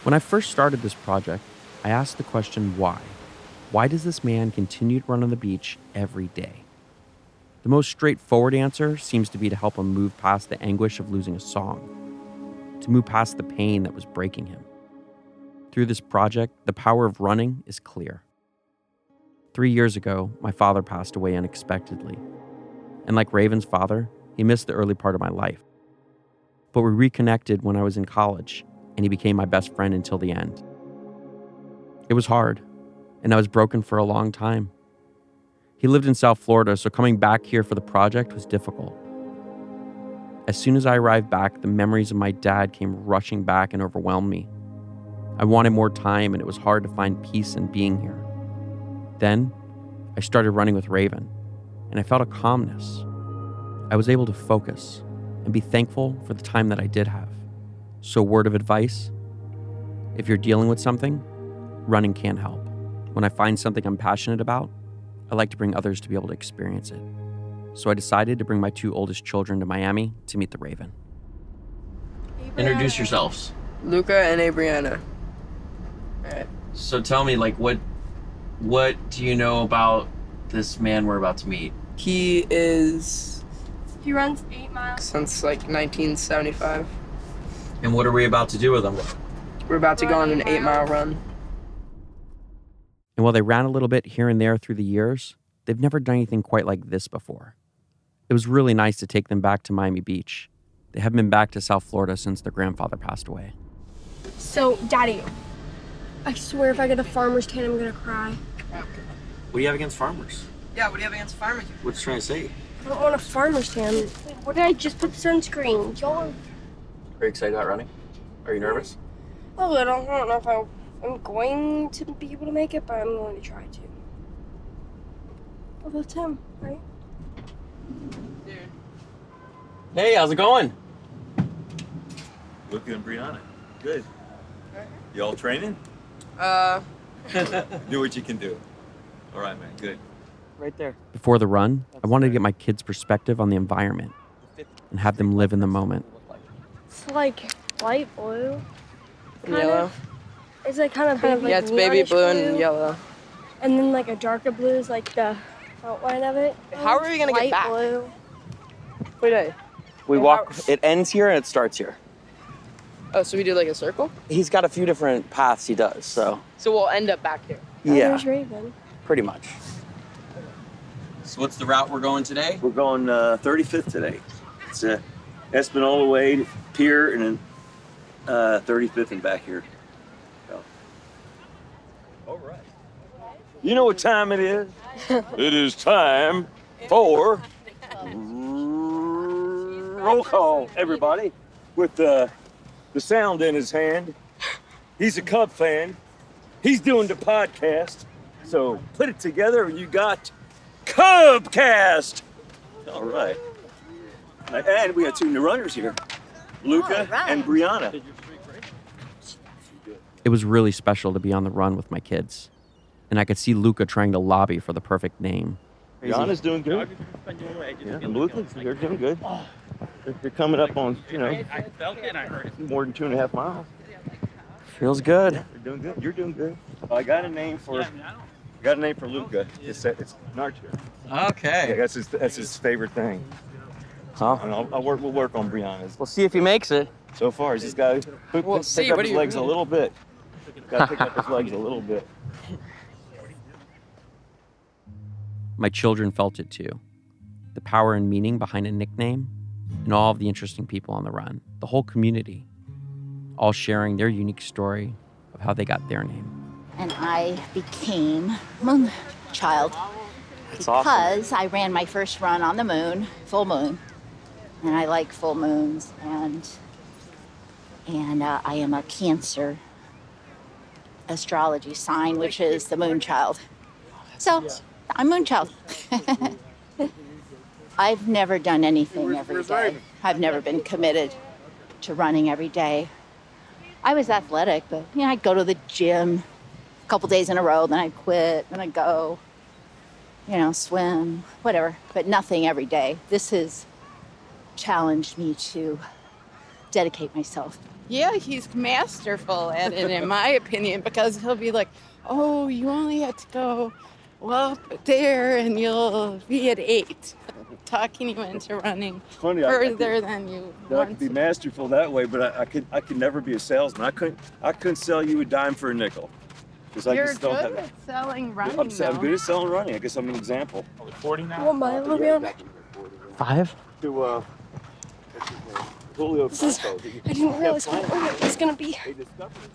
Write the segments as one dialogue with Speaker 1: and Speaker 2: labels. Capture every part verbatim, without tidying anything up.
Speaker 1: When I first started this project, I asked the question why. Why does this man continue to run on the beach every day? The most straightforward answer seems to be to help him move past the anguish of losing a song, to move past the pain that was breaking him. Through this project, the power of running is clear. Three years ago, my father passed away unexpectedly. And like Raven's father, he missed the early part of my life. But we reconnected when I was in college, and he became my best friend until the end. It was hard, and I was broken for a long time. He lived in South Florida, so coming back here for the project was difficult. As soon as I arrived back, the memories of my dad came rushing back and overwhelmed me. I wanted more time, and it was hard to find peace in being here. Then, I started running with Raven, and I felt a calmness. I was able to focus and be thankful for the time that I did have. So, word of advice, if you're dealing with something, running can help. When I find something I'm passionate about, I like to bring others to be able to experience it. So I decided to bring my two oldest children to Miami to meet the Raven.
Speaker 2: Introduce yourselves.
Speaker 3: Luca and Abriana. All right.
Speaker 2: So tell me, like, what what do you know about this man we're about to meet?
Speaker 3: He is
Speaker 4: He runs eight miles.
Speaker 3: since like nineteen seventy-five.
Speaker 2: And what are we about to do with him?
Speaker 3: We're about to go on an eight mile run.
Speaker 1: And while they ran a little bit here and there through the years, they've never done anything quite like this before. It was really nice to take them back to Miami Beach. They haven't been back to South Florida since their grandfather passed away.
Speaker 4: So, Daddy, I swear if I get a farmer's tan, I'm gonna cry.
Speaker 2: What do you have against farmers?
Speaker 3: Yeah, what do you have against farmers?
Speaker 2: What's trying to say?
Speaker 4: I don't want a farmer's tan. What did I just put sunscreen? Y'all are
Speaker 2: Are you excited about running? Are you nervous?
Speaker 4: a little. I don't know if I, I'm going to be able to make it, but I'm going to try to. Well, that's him, right?
Speaker 3: Dude.
Speaker 2: Hey, how's it going?
Speaker 5: Luca and Brianna. Good. You all training?
Speaker 3: Uh,
Speaker 5: Do what you can do. All right, man. Good.
Speaker 2: Right there.
Speaker 1: Before the run, I wanted to get my kids' perspective on the environment and have them live in the moment.
Speaker 4: It's like light blue.
Speaker 3: and
Speaker 4: Kind
Speaker 3: yellow.
Speaker 4: of. It's like kind of, kind of like
Speaker 3: Yeah, it's baby
Speaker 4: neonish
Speaker 3: blue and yellow.
Speaker 4: And then like a darker blue is like the outline of it.
Speaker 3: How are we gonna get
Speaker 4: Light
Speaker 3: back?
Speaker 4: blue.
Speaker 3: Wait, wait.
Speaker 2: We
Speaker 3: Yeah,
Speaker 2: walk,
Speaker 3: how-
Speaker 2: it ends here and it starts here.
Speaker 3: Oh, so we do like a circle?
Speaker 2: He's got a few different paths he does, so
Speaker 3: So we'll end up back here.
Speaker 4: Oh,
Speaker 2: yeah,
Speaker 4: there's Raven.
Speaker 2: pretty much. So what's the route we're going today?
Speaker 5: We're going uh, thirty-fifth today. It's uh, Espanola Way, Pier, and then uh, thirty-fifth and back here. So. All right. You know what time it is? It is time for roll call, everybody. With uh, the sound in his hand. He's a Cub fan. He's doing the podcast. So put it together and you got Cubcast. All right. And we got two new runners here, Luca and Brianna.
Speaker 1: It was really special to be on the run with my kids. And I could see Luca trying to lobby for the perfect name.
Speaker 5: Brianna's doing good. Yeah, and Luca, they're doing good. They're, they're coming up on, you know, more than two and a half miles.
Speaker 2: Feels good.
Speaker 5: They're doing good. You're doing good. I got a name for, I got a name for Luca. It's it's Narcher. Yeah,
Speaker 2: Okay.
Speaker 5: that's his that's his favorite thing.
Speaker 2: Huh?
Speaker 5: And I'll, I'll work. We'll work on Brianna's.
Speaker 2: We'll see if he makes it.
Speaker 5: So far, he's just got to pick,
Speaker 3: We'll
Speaker 5: pick
Speaker 3: see.
Speaker 5: up
Speaker 3: What
Speaker 5: his
Speaker 3: do you
Speaker 5: legs a
Speaker 3: mean?
Speaker 5: little bit. Got to pick up his legs a little bit.
Speaker 1: My children felt it too. The power and meaning behind a nickname and all of the interesting people on the run, the whole community, all sharing their unique story of how they got their name.
Speaker 6: And I became Moon Child
Speaker 2: That's
Speaker 6: because I ran my first run on the moon, full moon, and I like full moons, and and uh, I am a Cancer astrology sign, which is the Moon Child. So I'm Moon Child. I've never done anything every day. I've never been committed to running every day. I was athletic, but you know, I'd go to the gym a couple days in a row, then I'd quit, then I'd go, you know, swim, whatever, but nothing every day. This has challenged me to dedicate myself
Speaker 7: Yeah, he's masterful at it, in my opinion, because he'll be like, oh, you only have to go well there and you'll be at eight. Talking you into running
Speaker 5: Funny,
Speaker 7: further
Speaker 5: I, I could,
Speaker 7: than you
Speaker 5: I
Speaker 7: want
Speaker 5: could be
Speaker 7: to.
Speaker 5: masterful that way, but I, I could I could never be a salesman. I couldn't I couldn't sell you a dime for a nickel. Because I
Speaker 7: You're
Speaker 5: just
Speaker 7: good
Speaker 5: don't have
Speaker 7: at selling running,
Speaker 5: I'm, I'm
Speaker 7: though.
Speaker 5: good at selling running. I guess I'm an example.
Speaker 3: What mile are we on?
Speaker 1: Five?
Speaker 5: To uh Julio
Speaker 4: This is,
Speaker 5: Franco.
Speaker 4: I didn't realize how long it was gonna be.
Speaker 5: They discovered it.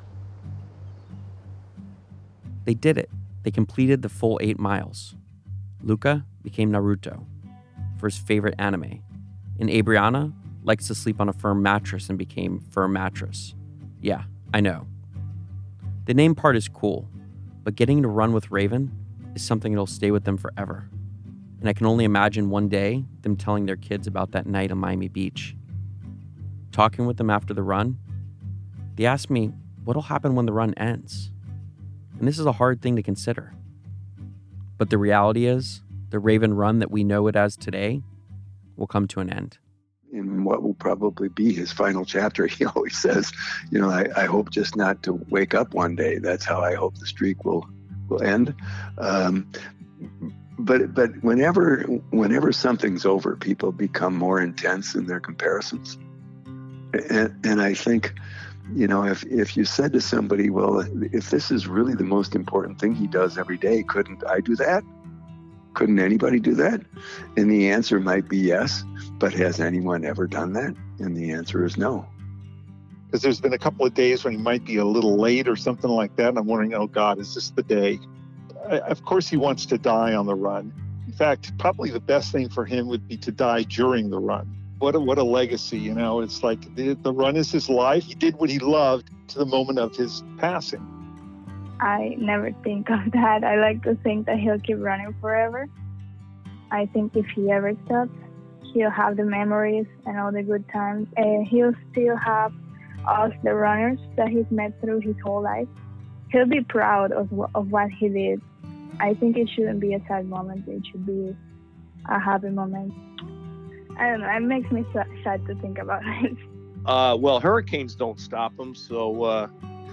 Speaker 1: They did it. They completed the full eight miles. Luca became Naruto for his favorite anime, and Abriana likes to sleep on a firm mattress and became Firm Mattress. Yeah, I know. The name part is cool, but getting to run with Raven is something that'll stay with them forever. And I can only imagine one day them telling their kids about that night on Miami Beach. Talking with them after the run, they asked me what'll happen when the run ends. And this is a hard thing to consider. But the reality is, the Raven Run that we know it as today will come to an end.
Speaker 8: In what will probably be his final chapter, he always says, you know, I, I hope just not to wake up one day. That's how I hope the streak will will end. Um, but but whenever whenever something's over, people become more intense in their comparisons. And, and I think, you know, if, if you said to somebody, well, if this is really the most important thing he does every day, couldn't I do that? Couldn't anybody do that? And the answer might be yes, but has anyone ever done that? And the answer is no.
Speaker 9: Because there's been a couple of days when he might be a little late or something like that, and I'm wondering, oh God, is this the day? I, of course he wants to die on the run. In fact, probably the best thing for him would be to die during the run. What a, what a legacy, you know. It's like the, the run is his life. He did what he loved to the moment of his passing.
Speaker 10: I never think of that. I like to think that he'll keep running forever. I think if he ever stops, he'll have the memories and all the good times, and he'll still have us, the runners, that he's met through his whole life. He'll be proud of, of what he did. I think it shouldn't be a sad moment. It should be a happy moment. I don't know. It makes me sad to think about it.
Speaker 11: Uh, well, hurricanes don't stop him, so uh,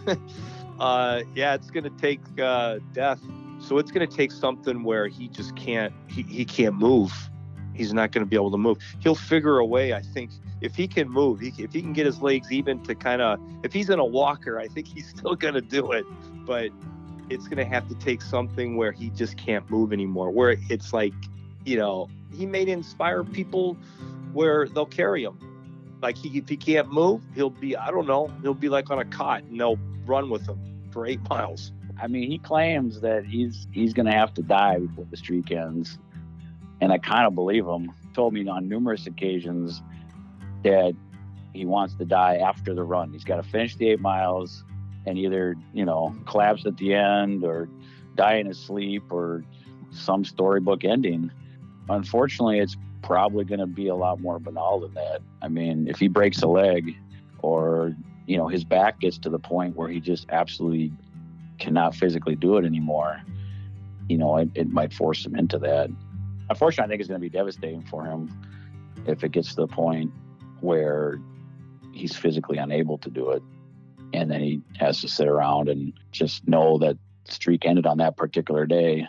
Speaker 11: uh, yeah, it's going to take uh, death. So it's going to take something where he just can't. He, he can't move. He's not going to be able to move. He'll figure a way. I think if he can move, he, if he can get his legs even to kind of. If he's in a walker, I think he's still going to do it. But it's going to have to take something where he just can't move anymore. Where it's like, you know, he may inspire people where they'll carry him. Like he, if he can't move, he'll be, I don't know, he'll be like on a cot and they'll run with him for eight miles.
Speaker 12: I mean, he claims that he's he's going to have to die before the streak ends. And I kind of believe him. He told me on numerous occasions that he wants to die after the run. He's got to finish the eight miles and either, you know, collapse at the end or die in his sleep or some storybook ending. Unfortunately, it's probably going to be a lot more banal than that. I mean, if he breaks a leg or, you know, his back gets to the point where he just absolutely cannot physically do it anymore, you know, it, it might force him into that. Unfortunately, I think it's going to be devastating for him if it gets to the point where he's physically unable to do it. And then he has to sit around and just know that the streak ended on that particular day.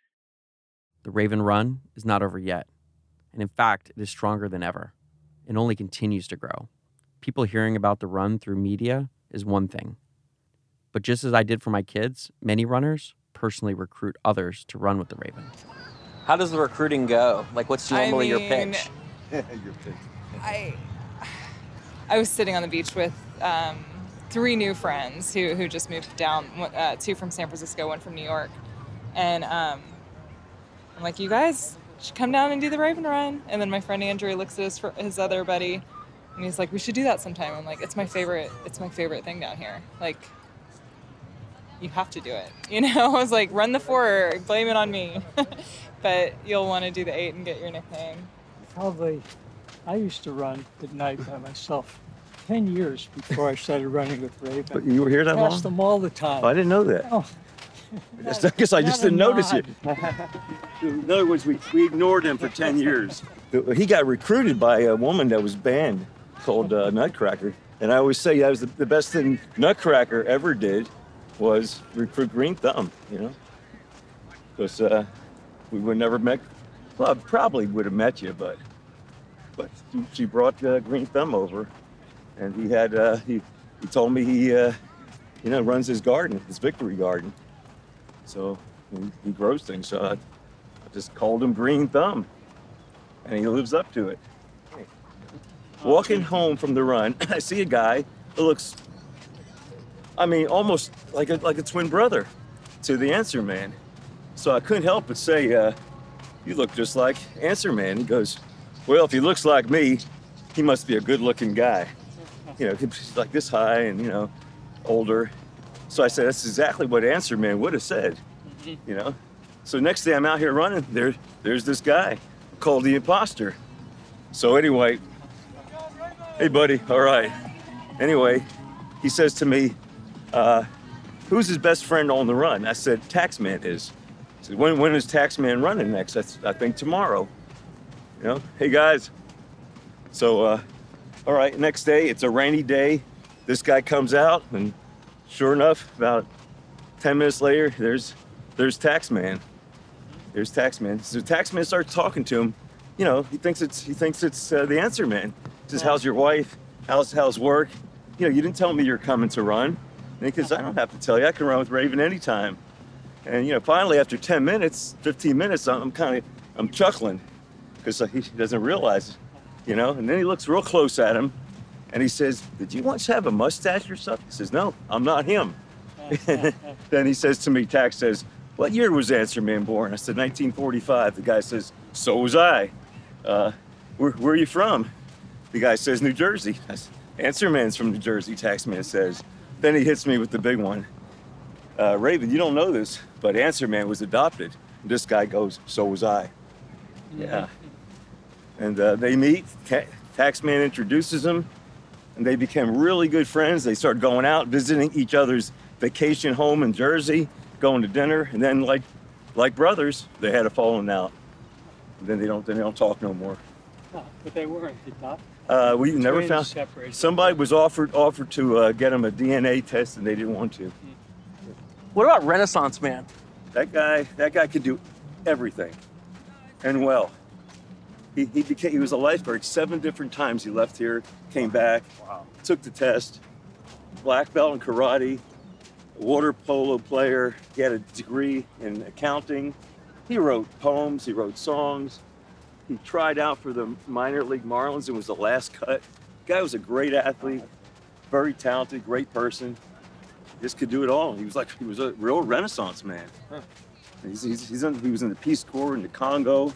Speaker 1: The Raven Run is not over yet. And in fact, it is stronger than ever. It only continues to grow. People hearing about the run through media is one thing. But just as I did for my kids, many runners personally recruit others to run with the Raven.
Speaker 2: How does the recruiting go? Like, what's normally
Speaker 13: I mean,
Speaker 2: your pitch?
Speaker 5: Your pitch.
Speaker 13: I I was sitting on the beach with um, three new friends who who just moved down. Uh, two from San Francisco, one from New York, and um, I'm like, you guys should come down and do the Raven Run. And then my friend Andrew looks at his his other buddy, and he's like, we should do that sometime. I'm like, it's my favorite. It's my favorite thing down here. Like, you have to do it. You know, I was like, run the four, blame it on me. But you'll want to do the eight and get your nickname.
Speaker 14: Probably, I used to run at night by myself ten years before I started running with Raven.
Speaker 5: But you were here that long?
Speaker 14: Passed them all the time.
Speaker 5: Oh, I didn't know that.
Speaker 14: Oh.
Speaker 5: I guess, I guess I just
Speaker 14: Not a
Speaker 5: didn't notice you.
Speaker 14: nod.
Speaker 5: In other words, we, we ignored him for ten years. He got recruited by a woman that was banned called uh, Nutcracker. And I always say that was the, the best thing Nutcracker ever did was recruit Green Thumb, you know? Because uh, we would never met, well, probably would have met you, but but she, she brought uh, Green Thumb over, and he had, uh, he, he told me he, uh, you know, runs his garden, his Victory Garden. So he, he grows things, so I, I just called him Green Thumb, and he lives up to it. Walking home from the run, I see a guy that looks, I mean, almost like a like a twin brother to the Answer Man. So I couldn't help but say, uh, you look just like Answer Man. He goes, well, if he looks like me, he must be a good-looking guy. You know, he's like this high and, you know, older. So I said, that's exactly what Answer Man would have said, you know? So next day I'm out here running, there, there's this guy called the Imposter. So anyway, hey, buddy, all right. Anyway, he says to me, uh, who's his best friend on the run? I said, Taxman is. He said, when, when is Taxman running next? I, said, I think tomorrow. You know, hey, guys. So, uh, all right, next day, it's a rainy day. This guy comes out, and sure enough, about ten minutes later, there's there's Taxman. There's Taxman. So Taxman starts talking to him. You know, he thinks it's he thinks it's uh, the Answer Man. Says, how's your wife? How's how's work? You know, you didn't tell me you're coming to run. Because I don't have to tell you, I can run with Raven anytime. And you know, finally, after ten minutes, fifteen minutes, I'm kind of I'm chuckling because he doesn't realize it, you know. And then he looks real close at him, and he says, "Did you once have a mustache or something?" He says, "No, I'm not him." Then he says to me, Tax says, "What year was Answer Man born?" I said, nineteen forty-five. The guy says, "So was I." Uh, where, where are you from? The guy says, New Jersey. I said, Answer Man's from New Jersey, Taxman says. Then he hits me with the big one. Uh, Raven, you don't know this, but Answer Man was adopted. And this guy goes, so was I. Yeah. And uh, they meet, Ta- Taxman introduces him, and they became really good friends. They started going out, visiting each other's vacation home in Jersey, going to dinner, and then like like brothers, they had a falling out. And then they don't then they don't talk no more.
Speaker 14: No, but they weren't adopted.
Speaker 5: Uh, we
Speaker 14: The
Speaker 5: never
Speaker 14: twins
Speaker 5: found.
Speaker 14: separated.
Speaker 5: Somebody was offered offered to uh, get him a D N A test, and they didn't want to.
Speaker 3: What about Renaissance Man?
Speaker 5: That guy, that guy could do everything, and well. He he became he was a lifeguard seven different times. He left here, came back, wow. Took the test, black belt in karate, water polo player. He had a degree in accounting. He wrote poems. He wrote songs. He tried out for the minor league Marlins and was the last cut. Guy was a great athlete, very talented, great person. Just could do it all. He was like, he was a real Renaissance man. Huh. He's, he's, he's in, he was in the Peace Corps in the Congo.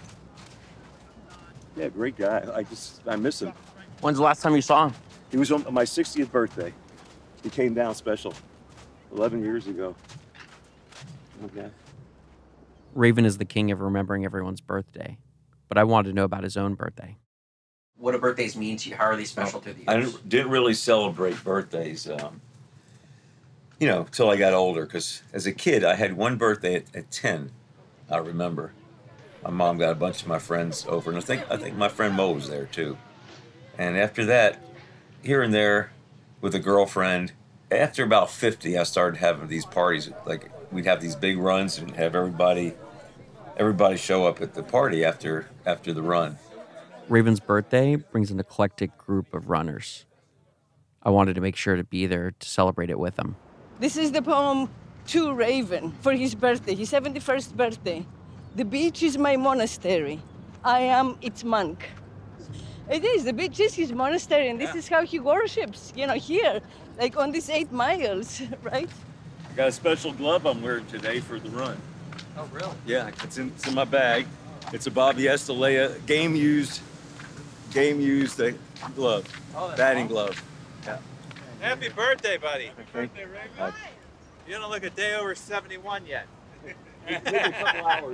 Speaker 5: Yeah, great guy. I just, I miss him.
Speaker 3: When's the last time you saw him?
Speaker 5: He was on my sixtieth birthday. He came down special eleven years ago. Okay.
Speaker 1: Raven is the king of remembering everyone's birthday, but I wanted to know about his own birthday.
Speaker 2: What do birthdays mean to you? How are they special to you?
Speaker 15: I didn't, didn't really celebrate birthdays, um, you know, till I got older. Because as a kid, I had one birthday at, at ten. I remember. My mom got a bunch of my friends over, and I think I think my friend Mo was there too. And after that, here and there, with a girlfriend. After about fifty, I started having these parties. Like we'd have these big runs and have everybody, everybody show up at the party after after the run.
Speaker 1: Raven's birthday brings an eclectic group of runners. I wanted to make sure to be there to celebrate it with him.
Speaker 16: This is the poem to Raven for his birthday, his seventy-first birthday. The beach is my monastery. I am its monk. It is, the beach is his monastery, and this yeah. is how he worships, you know, here, like on these eight miles, right?
Speaker 5: I got a special glove I'm wearing today for the run.
Speaker 2: Oh, really?
Speaker 5: Yeah, it's in, it's in my bag. It's a Bobby Estalella game-used, game-used uh, glove, oh, batting awesome. glove. Yeah.
Speaker 17: Happy birthday, buddy.
Speaker 5: Okay.
Speaker 17: Birthday, Raven. Uh, you don't look a day over seventy-one yet.
Speaker 5: Maybe a couple hours.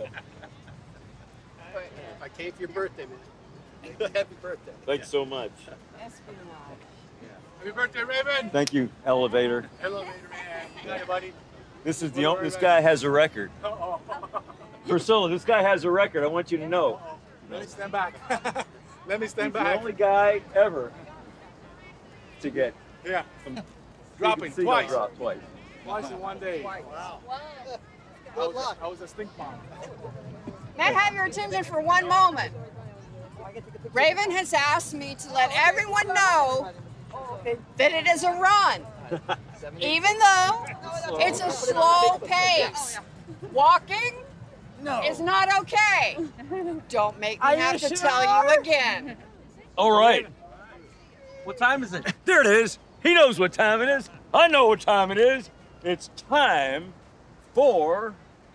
Speaker 17: I came for your birthday, man. Happy birthday.
Speaker 5: Thanks so much.
Speaker 17: Happy birthday, Raven.
Speaker 5: Thank you, Elevator.
Speaker 17: Elevator, man. You got it, buddy.
Speaker 5: This is the only, this guy has a record.
Speaker 17: Uh-oh.
Speaker 5: Priscilla, this guy has a record. I want you to know.
Speaker 17: Let me stand back. Let me stand
Speaker 5: He's
Speaker 17: back.
Speaker 5: the only guy ever to get
Speaker 17: Yeah.
Speaker 5: some
Speaker 17: Dropping
Speaker 5: seagull
Speaker 17: twice.
Speaker 5: drop twice.
Speaker 17: Twice in one day. Wow. I was, a, I was a stink bomb.
Speaker 18: May I have your attention for one moment? Raven has asked me to let everyone know that it is a run, even though it's a slow pace. Walking is not okay. Don't make me
Speaker 5: Are you
Speaker 18: have to
Speaker 5: sure?
Speaker 18: tell you again.
Speaker 5: All right.
Speaker 2: What time is it?
Speaker 5: There it is. He knows what time it is. I know what time it is. It's time for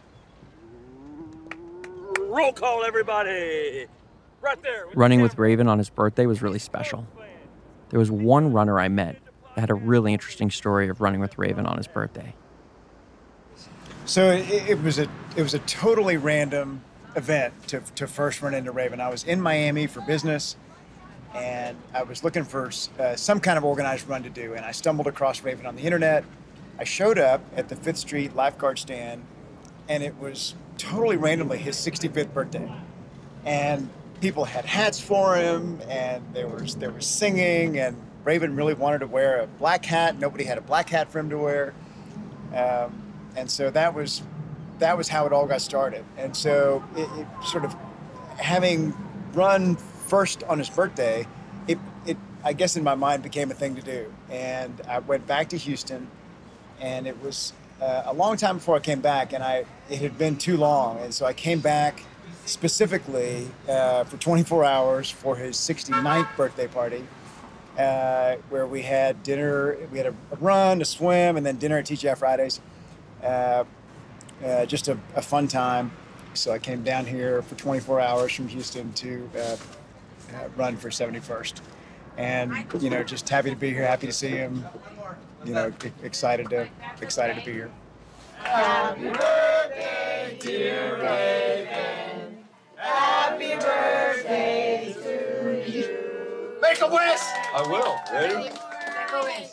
Speaker 5: roll call, everybody. Right there.
Speaker 1: Running with Raven on his birthday was really special. There was one runner I met that had a really interesting story of running with Raven on his birthday.
Speaker 19: So it, it was a it was a totally random event to to first run into Raven. I was in Miami for business, and I was looking for uh, some kind of organized run to do, and I stumbled across Raven on the internet. I showed up at the Fifth Street lifeguard stand, and it was totally randomly his sixty-fifth birthday, and people had hats for him, and there was there was singing, and Raven really wanted to wear a black hat. Nobody had a black hat for him to wear. Um, And so that was that was how it all got started. And so it, it sort of having run first on his birthday, it, it I guess in my mind became a thing to do. And I went back to Houston, and it was uh, a long time before I came back, and I it had been too long. And so I came back specifically uh, for twenty-four hours for his sixty-ninth birthday party, uh, where we had dinner, we had a, a run, a swim, and then dinner at T G I Fridays. Uh, uh, just a, a fun time. So I came down here for twenty-four hours from Houston to uh, uh, run for seventy-first. And, you know, just happy to be here, happy to see him, you know, e- excited to excited to be here.
Speaker 18: Happy birthday, dear Raven. Happy birthday to you.
Speaker 17: Make a wish!
Speaker 5: I will. Ready?
Speaker 18: Make a wish.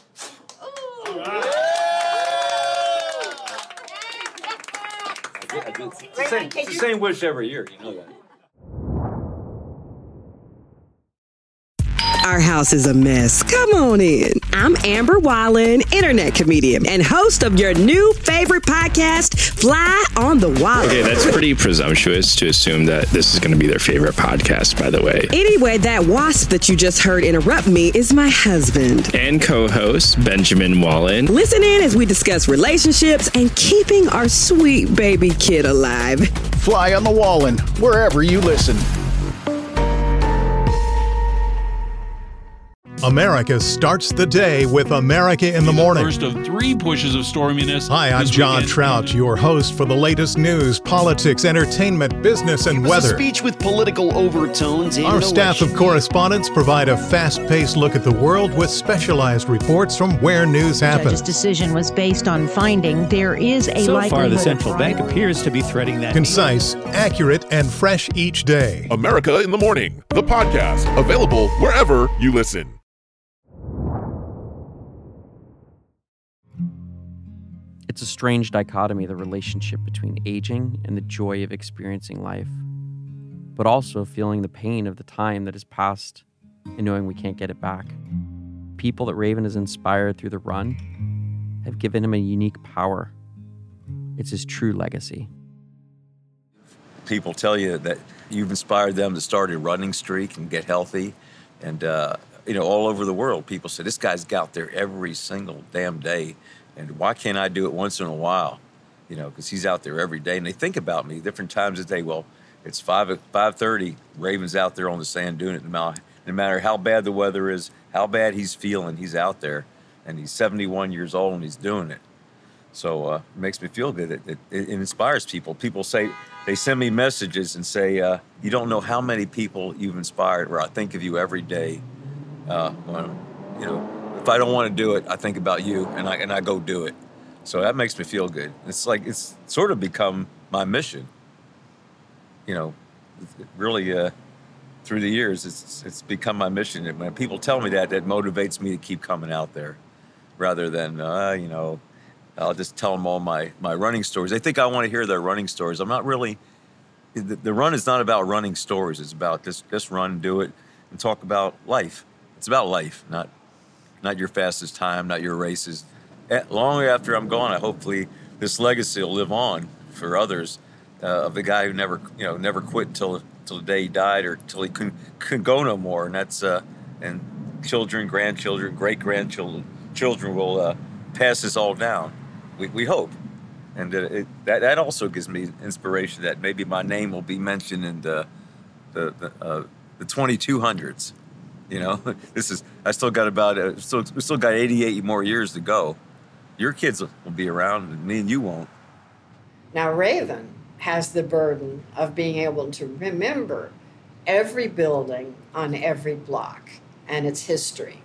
Speaker 5: I do. It's the same, it's the same wish every year, you know that.
Speaker 20: Our house is a mess. Come on in. I'm Amber Wallen, internet comedian and host of your new favorite podcast, Fly on the Wall.
Speaker 21: Okay, that's pretty presumptuous to assume that this is going to be their favorite podcast, by the way.
Speaker 20: Anyway, that wasp that you just heard interrupt me is my husband.
Speaker 21: And co-host, Benjamin Wallen.
Speaker 20: Listen in as we discuss relationships and keeping our sweet baby kid alive.
Speaker 22: Fly on the Wallen, wherever you listen.
Speaker 23: America starts the day with America in the Morning.
Speaker 24: First of three pushes of storminess.
Speaker 23: Hi, I'm
Speaker 24: this
Speaker 23: John
Speaker 24: weekend.
Speaker 23: Trout, your host for the latest news, politics, entertainment, business, and
Speaker 25: It was
Speaker 23: weather.
Speaker 25: a speech with political overtones and
Speaker 23: Our staff of
Speaker 25: election.
Speaker 23: correspondents provide a fast-paced look at the world with specialized reports from where news
Speaker 26: The judge's
Speaker 23: happens.
Speaker 26: decision was based on finding there is a
Speaker 27: So
Speaker 26: likelihood
Speaker 27: far, the
Speaker 26: of
Speaker 27: central bank
Speaker 26: bribery.
Speaker 27: appears to be threading that.
Speaker 23: Concise, accurate, and fresh each day.
Speaker 28: America in the Morning, the podcast, available wherever you listen.
Speaker 1: It's a strange dichotomy, the relationship between aging and the joy of experiencing life, but also feeling the pain of the time that has passed and knowing we can't get it back. People that Raven has inspired through the run have given him a unique power. It's his true legacy.
Speaker 15: People tell you that you've inspired them to start a running streak and get healthy. And, uh, you know, all over the world, people say, this guy's out there every single damn day. And why can't I do it once in a while? You know, because he's out there every day. And they think about me different times of the day. Well, it's five five thirty. Raven's out there on the sand doing it. No matter how bad the weather is, how bad he's feeling, he's out there. And he's seventy-one years old and he's doing it. So uh, it makes me feel good. It, it, it inspires people. People say, they send me messages and say, uh, you don't know how many people you've inspired, or I think of you every day. Uh, when, you know, if I don't want to do it, I think about you, and I and I go do it. So that makes me feel good. It's like it's sort of become my mission. You know, it really uh, through the years, it's it's become my mission. And when people tell me that, that motivates me to keep coming out there, rather than uh, you know, I'll just tell them all my my running stories. They think I want to hear their running stories. I'm not really. The, the run is not about running stories. It's about just just run, do it, and talk about life. It's about life, not not your fastest time, not your races. Long after I'm gone, I hopefully this legacy will live on for others uh, of the guy who never, you know, never quit until till the day he died or till he couldn't, couldn't go no more. And that's uh, and children, grandchildren, great grandchildren, children will uh, pass this all down. We we hope, and uh, it, that that also gives me inspiration that maybe my name will be mentioned in the the the, uh, the twenty-two hundreds. You know, this is I still got about uh, still we still got eighty-eight more years to go. Your kids will be around, and me and you won't.
Speaker 18: Now, Raven has the burden of being able to remember every building on every block and its history.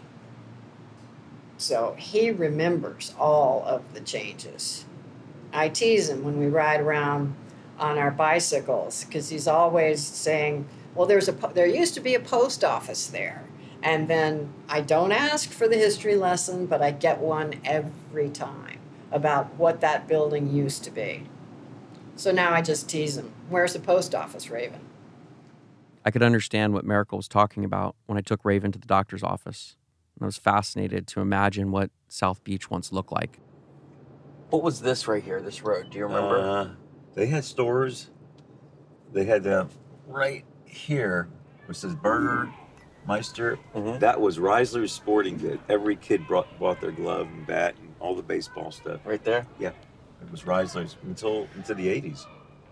Speaker 18: So he remembers all of the changes. I tease him when we ride around on our bicycles because he's always saying, well, there's a there used to be a post office there. And then I don't ask for the history lesson, but I get one every time about what that building used to be. So now I just tease him. Where's the post office, Raven?
Speaker 1: I could understand what Miracle was talking about when I took Raven to the doctor's office. And I was fascinated to imagine what South Beach once looked like.
Speaker 2: What was this right here, this road? Do you remember?
Speaker 15: Uh, they had stores. They had uh, right here, which says Burger Meister. Mm-hmm. That was Reisler's Sporting Goods. Every kid brought, bought their glove and bat and all the baseball stuff.
Speaker 2: Right there?
Speaker 15: Yeah. It was Reisler's until into the eighties.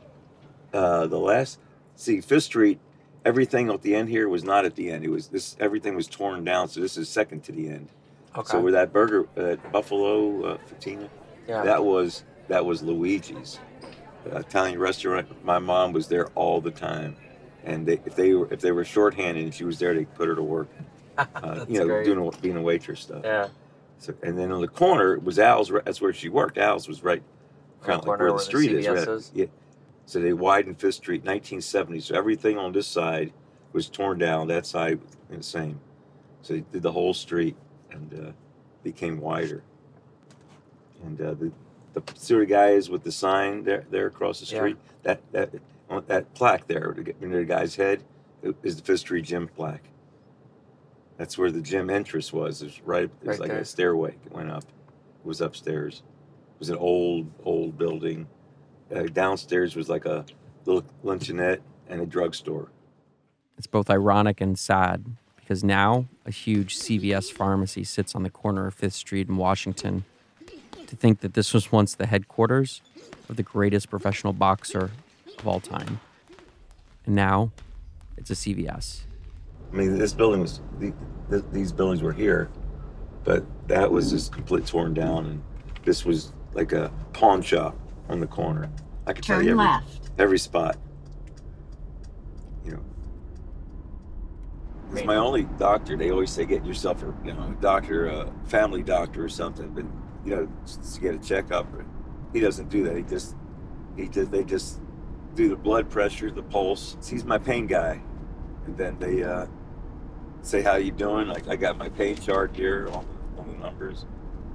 Speaker 15: Uh, the last, see, Fifth Street, everything at the end here was not at the end. It was this. Everything was torn down, so this is second to the end.
Speaker 2: Okay.
Speaker 15: So where that burger at Buffalo, uh, Fatina,
Speaker 2: yeah.
Speaker 15: that was that was Luigi's, uh, Italian restaurant. My mom was there all the time, and they, if they were if they were shorthanded and she was there, they put her to work. Uh, you know,
Speaker 2: great.
Speaker 15: doing a, being a waitress stuff.
Speaker 2: Yeah.
Speaker 15: So, and then on the corner was Al's. That's where she worked. Al's was right. Kind of like where the street is, right? Yeah. So they widened Fifth Street, nineteen seventy. So everything on this side was torn down. That side was the same. So they did the whole street and uh, became wider. And uh, the the sewer guys with the sign there, there across the street. Yeah. That that on that plaque there, near the guy's head, is the Fifth Street Gym plaque. That's where the gym entrance was. It was right. It was
Speaker 2: right
Speaker 15: like
Speaker 2: there.
Speaker 15: a stairway. It went up. It was upstairs. It was an old, old building. Uh, downstairs was like a little luncheonette and a drugstore.
Speaker 1: It's both ironic and sad because now a huge C V S pharmacy sits on the corner of Fifth Street in Washington. To think that this was once the headquarters of the greatest professional boxer of all time. And now it's a C V S.
Speaker 15: I mean, this building was, the, the, these buildings were here, but that was just completely torn down, and this was like a pawn shop on the corner. I could tell
Speaker 18: Turn
Speaker 15: you every,
Speaker 18: left.
Speaker 15: every spot. You know, it's my only doctor. They always say get yourself a you know doctor, a family doctor or something, but you know just to get a checkup. He doesn't do that. He just he just they just do the blood pressure, the pulse. He's my pain guy, and then they uh, say how you doing. Like I got my pain chart here, all the, all the numbers.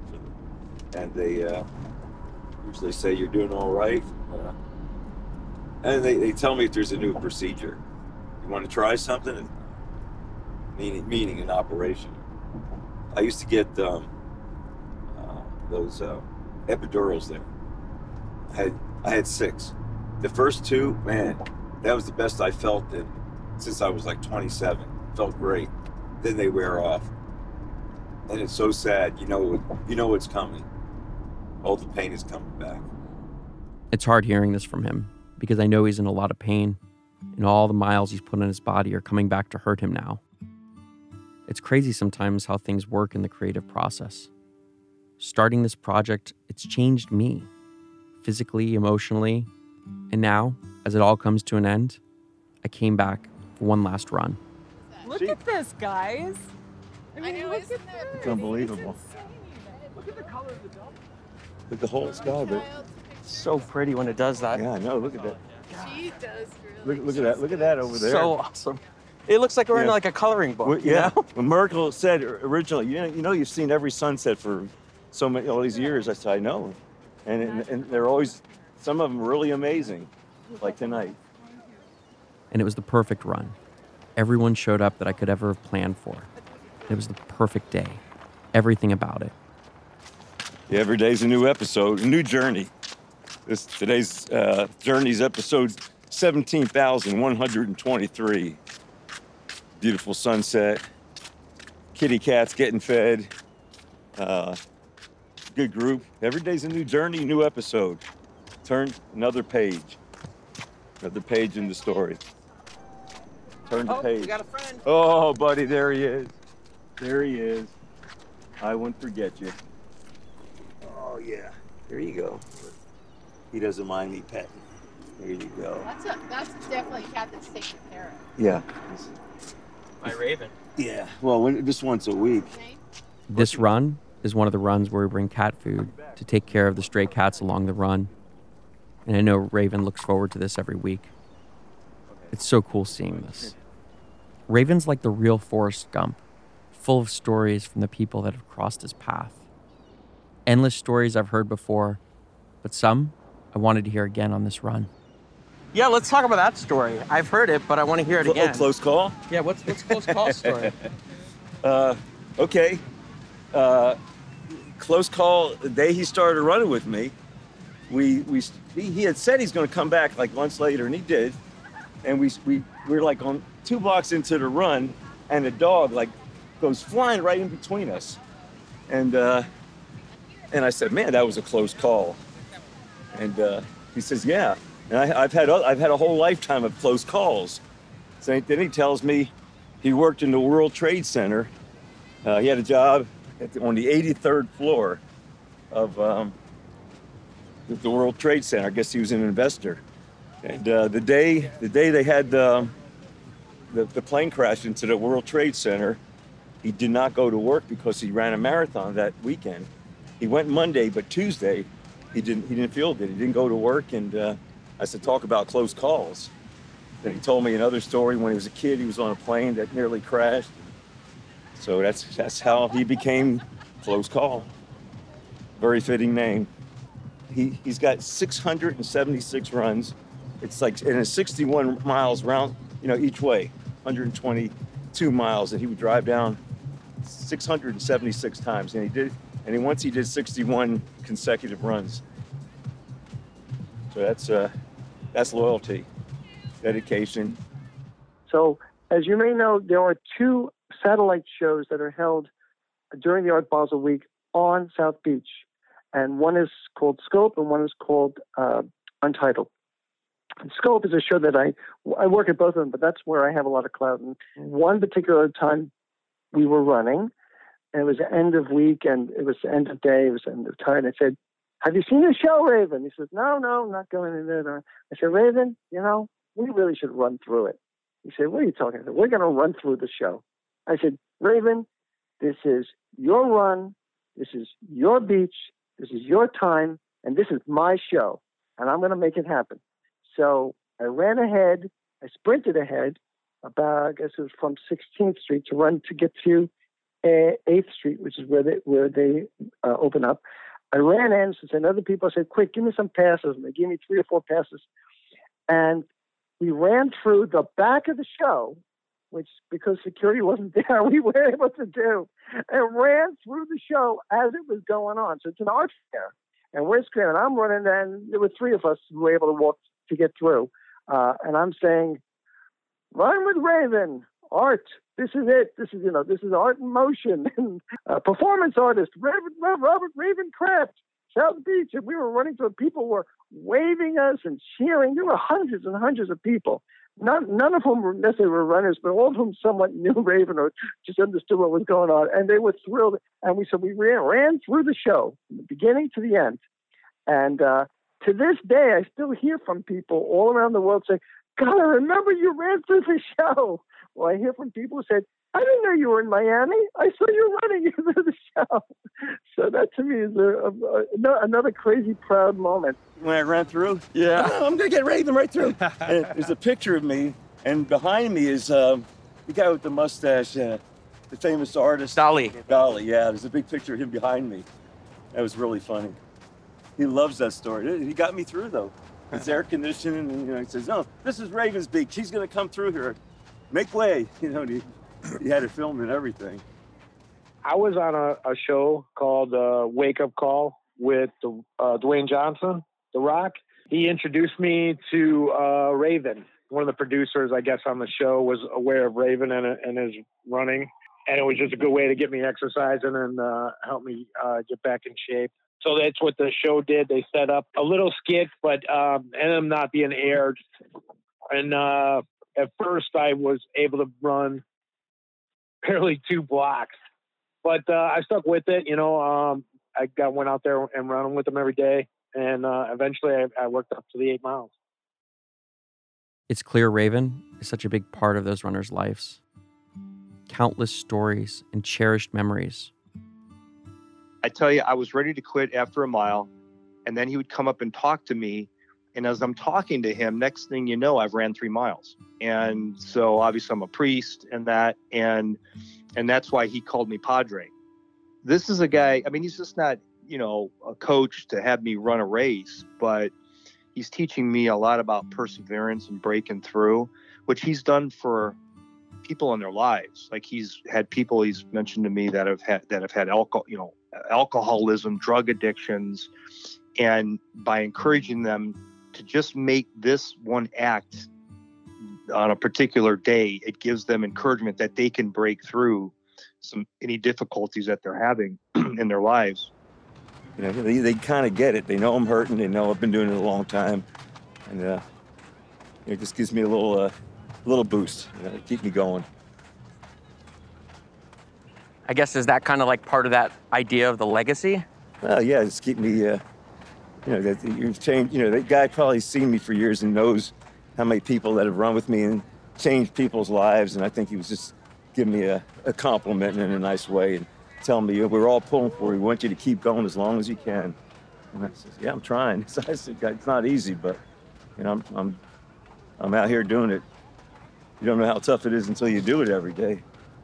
Speaker 15: And they uh, usually say you're doing all right. Uh, and they, they tell me if there's a new procedure. You want to try something? Meaning, meaning an operation. I used to get um, uh, those uh, epidurals there. I had, I had six. The first two, man, that was the best I felt in, since I was like twenty-seven. Felt great. Then they wear off. And it's so sad. You know, you know what's coming. All the pain is coming back.
Speaker 1: It's hard hearing this from him because I know he's in a lot of pain and all the miles he's put on his body are coming back to hurt him now. It's crazy sometimes how things work in the creative process. Starting this project, it's changed me, physically, emotionally, and now, as it all comes to an end, I came back for one last run.
Speaker 13: Look at this, guys. I mean,
Speaker 18: I know,
Speaker 13: look
Speaker 18: isn't
Speaker 13: at
Speaker 18: that
Speaker 13: this.
Speaker 17: It's unbelievable.
Speaker 13: Look at the color of the dome.
Speaker 17: Look at the whole sky, but
Speaker 5: It's so pretty when it does that.
Speaker 17: yeah, I know. Look at that.
Speaker 18: She does really.
Speaker 17: Look, look at that. Look at that over there.
Speaker 5: So awesome. It looks like we're in
Speaker 17: Yeah.
Speaker 5: like a coloring book.
Speaker 17: Well,
Speaker 5: you
Speaker 17: yeah.
Speaker 5: know?
Speaker 17: When Merkel said originally, you know, you know, you've seen every sunset for so many all these years. I said, I know, and, and and they're always some of them really amazing, like tonight.
Speaker 1: And it was the perfect run. Everyone showed up that I could ever have planned for. It was the perfect day. everything about it.
Speaker 17: Yeah, every day's a new episode, a new journey. This today's uh, journey's episode seventeen thousand one hundred twenty-three. Beautiful sunset, kitty cats getting fed, uh, good group. Every day's a new journey, new episode. Turn another page, another page in the story. Turn the
Speaker 3: Oh,
Speaker 17: page.
Speaker 3: we got a friend.
Speaker 17: Oh, buddy, there he is. There he is. I won't forget you. Oh, yeah. There you go. He doesn't mind me petting. There you go.
Speaker 18: That's a, that's definitely a cat that's taken care of.
Speaker 17: Yeah.
Speaker 2: My Raven.
Speaker 17: Yeah. Well, when, just once a week.
Speaker 1: This run is one of the runs where we bring cat food to take care of the stray cats along the run. And I know Raven looks forward to this every week. It's so cool seeing this. Raven's like the real Forrest Gump, full of stories from the people that have crossed his path. Endless stories I've heard before, but some I wanted to hear again on this run.
Speaker 3: Yeah, let's talk about that story. I've heard it, but I want to hear it
Speaker 17: Oh,
Speaker 3: again.
Speaker 17: close call?
Speaker 3: Yeah, what's what's close call story?
Speaker 17: Uh, okay. Uh, close call. The day he started running with me, we we he, he had said he's going to come back like months later, and he did. And we we we were like on two blocks into the run, and the dog like goes flying right in between us, and uh, and I said, "Man, that was a close call." And uh, he says, "Yeah." And I, I've had I've had a whole lifetime of close calls. So then he tells me he worked in the World Trade Center. Uh, he had a job at the, on the eighty-third floor of um, the, the World Trade Center. I guess he was an investor. And uh, the day the day they had the, the the plane crash into the World Trade Center, he did not go to work because he ran a marathon that weekend. He went Monday, but Tuesday he didn't he didn't feel good. He didn't go to work, and uh, I said, talk about close calls. Then he told me another story. When he was a kid, he was on a plane that nearly crashed. So that's that's how he became Close Call. Very fitting name. He he's got six hundred seventy-six runs. It's like, and it's sixty-one miles round, you know, each way, one hundred twenty-two miles, and he would drive down six hundred seventy-six times, and he did, and he once he did sixty-one consecutive runs. So that's uh, that's loyalty, dedication.
Speaker 4: So, as you may know, there are two satellite shows that are held during the Art Basel Week on South Beach, and one is called Scope, and one is called uh, Untitled. And Scope is a show that I I work at both of them, but that's where I have a lot of clout. And one particular time we were running, and it was the end of week, and it was the end of day, it was the end of time. And I said, "Have you seen the show, Raven?" He says, "No, no, I'm not going in there." I said, "Raven, you know, we really should run through it." He said, "What are you talking about?" "We're going to run through the show." I said, "Raven, this is your run, this is your beach, this is your time, and this is my show, and I'm going to make it happen." So I ran ahead, I sprinted ahead, about, I guess it was from sixteenth Street to run to get to uh, eighth Street, which is where they, where they uh, open up. I ran in, since I know other people, I said, "Quick, give me some passes." And they gave me three or four passes. And we ran through the back of the show, which, because security wasn't there, we were able to do, and ran through the show as it was going on. So it's an art fair, and we're screaming. I'm running, and there were three of us who were able to walk to get through. Uh, and I'm saying, "Run with Raven, art. This is it. This is, you know, this is art in motion." And uh, performance artist, Raven, Robert Ravencraft, South Beach. And we were running through, people were waving us and cheering. There were hundreds and hundreds of people. None, none of whom were necessarily were runners, but all of whom somewhat knew Raven or just understood what was going on. And they were thrilled. And we so we ran, ran through the show from the beginning to the end. And uh, to this day, I still hear from people all around the world saying, "God, I remember you ran through the show." Well, I hear from people who said, "I didn't know you were in Miami. I saw you running through the show." So that to me is a, a, a, another crazy, proud moment.
Speaker 17: When I ran through,
Speaker 4: Yeah.
Speaker 17: "Oh, I'm gonna get Raven right through." And there's a picture of me, and behind me is um, the guy with the mustache, uh, the famous artist.
Speaker 3: Dali.
Speaker 17: Dali, yeah. There's a big picture of him behind me. That was really funny. He loves that story. He got me through, though. It's air conditioning, and you know, he says, "No, this is Raven's Beach. He's gonna come through here. Make way." You know, and he, he had it filmed and everything.
Speaker 6: I was on a, a show called uh, Wake Up Call with the, uh, Dwayne Johnson, The Rock. He introduced me to uh, Raven. One of the producers, I guess, on the show was aware of Raven and, and his running. And it was just a good way to get me exercising and uh, help me uh, get back in shape. So that's what the show did. They set up a little skit, but um, ended up not being aired. And uh, at first I was able to run barely two blocks. But uh, I stuck with it. You know, um, I got went out there and running with them every day. And uh, eventually I, I worked up to the eight miles.
Speaker 1: It's clear Raven is such a big part of those runners' lives. Countless stories and cherished memories.
Speaker 7: I tell you, I was ready to quit after a mile, and then he would come up and talk to me. And as I'm talking to him, next thing you know, I've ran three miles. And so obviously I'm a priest and that, and and that's why he called me Padre. This is a guy, I mean, he's just not, you know, a coach to have me run a race, but he's teaching me a lot about perseverance and breaking through, which he's done for people in their lives. Like he's had people he's mentioned to me that have had that have had alcohol, you know, alcoholism, drug addictions, and by encouraging them to just make this one act on a particular day, it gives them encouragement that they can break through some any difficulties that they're having in their lives.
Speaker 17: You know, they, they kind of get it. They know I'm hurting. They know I've been doing it a long time, and uh, it just gives me a little, uh, little boost. You know, to keep me going.
Speaker 8: I guess is that kind of like part of that idea of the legacy?
Speaker 17: Well, yeah, it's keep me. Uh, you know, that you've changed. You know, that guy probably seen me for years and knows how many people that have run with me and changed people's lives. And I think he was just giving me a, a compliment in a nice way and telling me we're all pulling for you. We want you to keep going as long as you can. And I said, yeah, I'm trying. So I said, it's not easy, but you know, I'm I'm I'm out here doing it. You don't know how tough it is until you do it every day.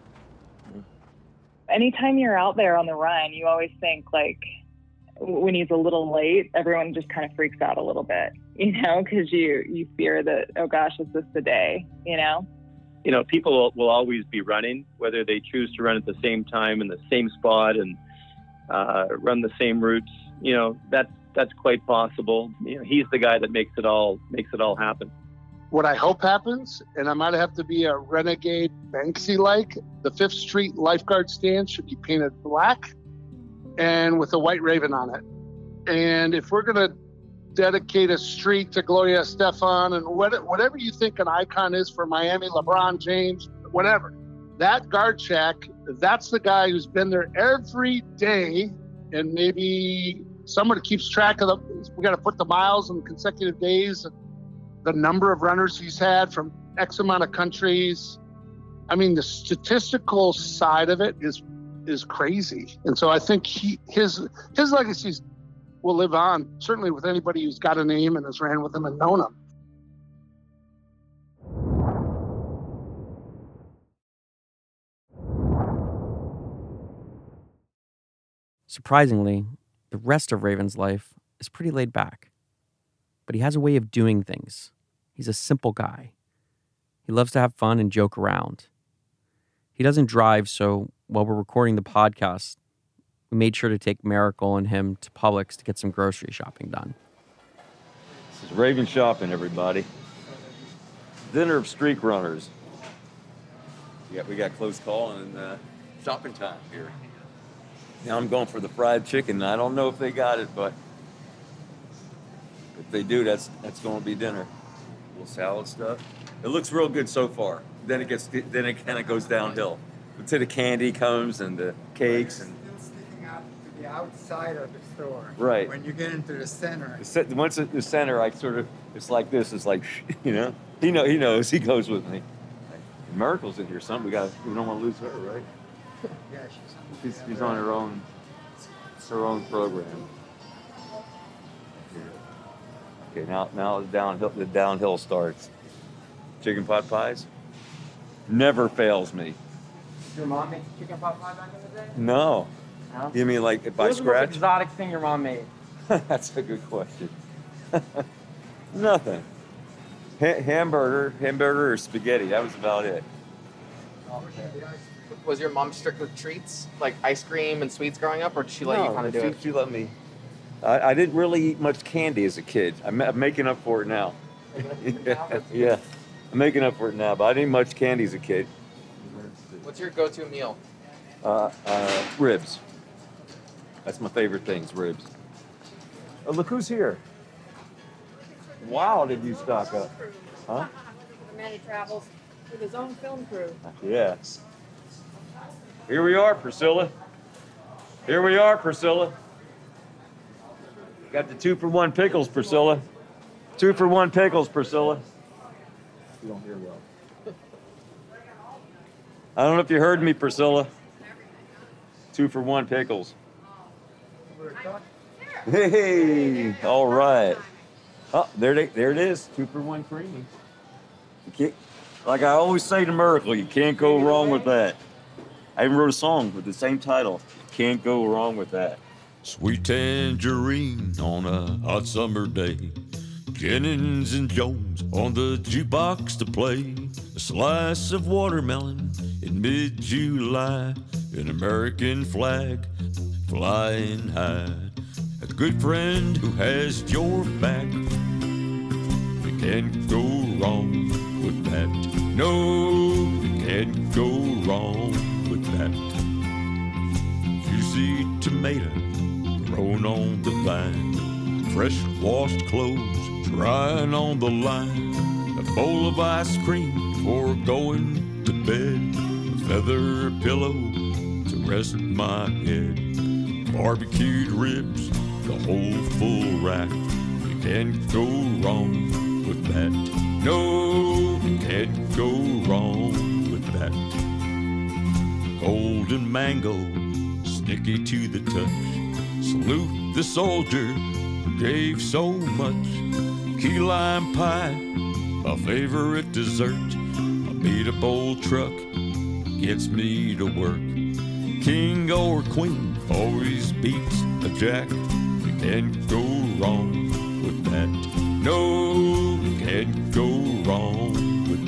Speaker 9: Anytime you're out there on the run, you always think like when he's a little late, everyone just kind of freaks out a little bit, you know, because you, you fear that, oh gosh, is this the day, you know?
Speaker 10: You know, people will, will always be running, whether they choose to run at the same time in the same spot and uh, run the same routes. You know, that's that's quite possible. You know, he's the guy that makes it all makes it all happen.
Speaker 11: What I hope happens, and I might have to be a renegade Banksy-like, the Fifth Street lifeguard stand should be painted black and with a white raven on it. And if we're going to dedicate a street to Gloria Estefan and what, whatever you think an icon is for Miami, LeBron James, whatever, that guard shack, that's the guy who's been there every day, and maybe someone keeps track of the, we got to put the miles and consecutive days and the number of runners he's had from X amount of countries. I mean, the statistical side of it is is crazy. And so I think he his his legacies will live on, certainly with anybody who's got a name and has ran with him and known him.
Speaker 1: Surprisingly, the rest of Raven's life is pretty laid back. But he has a way of doing things. He's a simple guy. He loves to have fun and joke around. He doesn't drive, so while we're recording the podcast, we made sure to take Miracle and him to Publix to get some grocery shopping done.
Speaker 17: This is Raven shopping, everybody. Dinner of streak runners. Yeah, we got close call and uh, shopping time here. Now I'm going for the fried chicken. I don't know if they got it, but if they do, that's that's going to be dinner. A little salad stuff. It looks real good so far. Then it gets then it kind of goes downhill. Until the candy comes and the cakes and
Speaker 12: Sticking out to the outside of the store.
Speaker 17: Right.
Speaker 12: When you get into the center.
Speaker 17: the, once at the center, I sort of it's like this. It's like you know he know he knows he goes with me. Miracle's in here. Some we got we don't want to lose her, right?
Speaker 12: Yeah, she's on,
Speaker 17: she's, she's on her own it's her own program. Okay, now now the downhill the downhill starts. Chicken pot pies never fails me.
Speaker 8: Did your mom make chicken pot pie back in the day?
Speaker 17: No.
Speaker 8: No?
Speaker 17: You mean like by
Speaker 8: What was
Speaker 17: scratch?
Speaker 8: the most exotic thing your mom made?
Speaker 17: That's a good question. Nothing. Ha- hamburger, hamburger or spaghetti. That was about it.
Speaker 8: Was your mom strict with treats, like ice cream and sweets growing up, or did she let you kind of do
Speaker 17: she,
Speaker 8: it?
Speaker 17: she let me. I, I didn't really eat much candy as a kid. I'm, I'm making up for it now. yeah, yeah, I'm making up for it now, but I didn't eat much candy as a kid.
Speaker 8: What's your go-to meal?
Speaker 17: Uh, uh, ribs. That's my favorite things, ribs. Oh, look who's here. Wow, did you stock up? Huh?
Speaker 18: The man who travels with his own film crew.
Speaker 17: Yeah. Here we are, Priscilla. Here we are, Priscilla. Got the two for one pickles, Priscilla. Two for one pickles, Priscilla. You don't hear well. I don't know if you heard me, Priscilla. Two for one pickles. Hey, all right. Oh, there, they, there it is. Two for one creamy. You can't, like I always say to Miracle, you can't go wrong with that. I even wrote a song with the same title. You can't go wrong with that.
Speaker 14: Sweet tangerine on a hot summer day. Jennings and Jones on the jukebox to play. A slice of watermelon in mid-July. An American flag flying high. A good friend who has your back. You can't go wrong with that. No, you can't go wrong with that. Juicy tomato grown on the vine. Fresh washed clothes drying on the line. A bowl of ice cream before going to bed. A feather pillow to rest my head. Barbecued ribs, the whole full rack. You can't go wrong with that. No, you can't go wrong with that. Golden mango, sticky to the touch. Salute the soldier who gave so much. Key lime pie, my favorite dessert. A beat up old truck gets me to work. King or queen always beats a jack. You can't go wrong with that. No, you can't go wrong with